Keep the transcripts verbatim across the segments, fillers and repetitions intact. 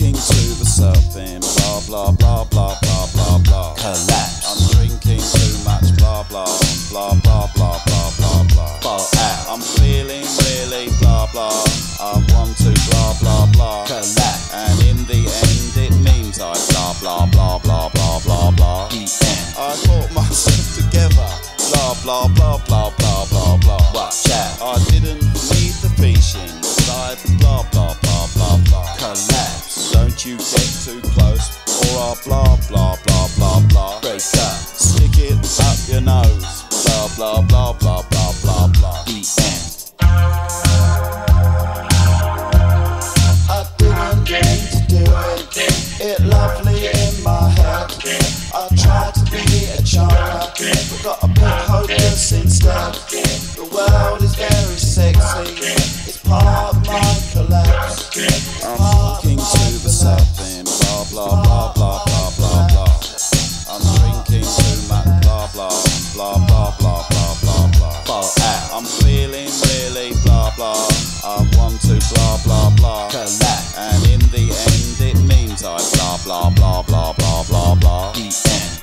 walking to the surfing, blah blah blah blah blah blah blah. Collapse. I'm drinking too much, blah blah blah blah blah blah blah blah. Fall out. I'm feeling really blah blah. I want to blah blah blah. Collapse. And in the end it means I blah blah blah blah blah blah blah. The end. I got myself together, blah blah blah blah blah blah blah. Watch out. I didn't need the patience, I blah blah blah blah blah. Collapse. Don't you get too close, or I'll blah blah blah blah blah. Break up. Stick it up your nose, blah blah blah blah blah blah blah. The end. I didn't mean to do it, it lovely in my head. I tried to be a child, but got a bit hopeless instead. The world is very sexy, it's part of my collapse. I'm walking to the surfing, blah blah blah blah blah blah blah. I'm drinking too much, blah blah blah blah blah blah blah blah. Fall out. I'm feeling really blah blah. I want to blah blah blah. Collapse. And in the end it means I blah blah blah blah blah blah blah. The end.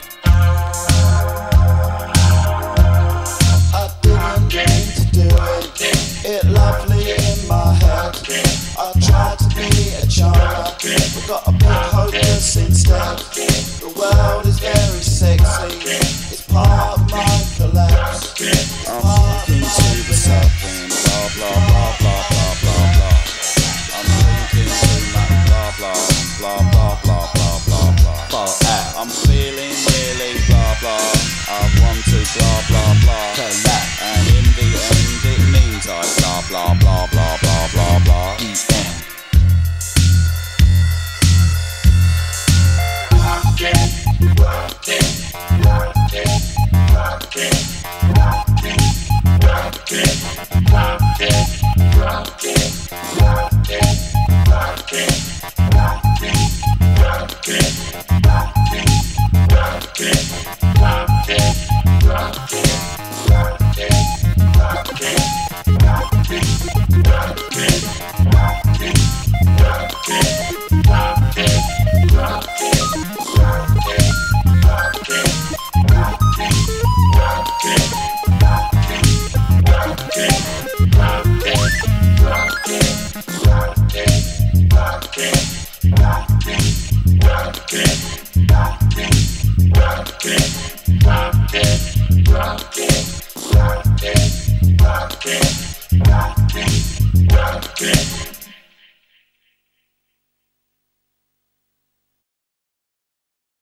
I didn't mean to do it, it lovely in my head. I tried to be a child, but got a bit hopeless instead. The world is very sexy, it's part of my collapse. I'm walking to the surfing, blah blah blah blah blah blah blah. I'm drinking too much, blah blah blah blah blah blah blah blah. Fall out. I'm feeling really blah blah. I want to blah blah blah. Collapse. And in the end it means I blah blah blah blah blah blah blah. The end. Rock it, rock it, rock it, rock it.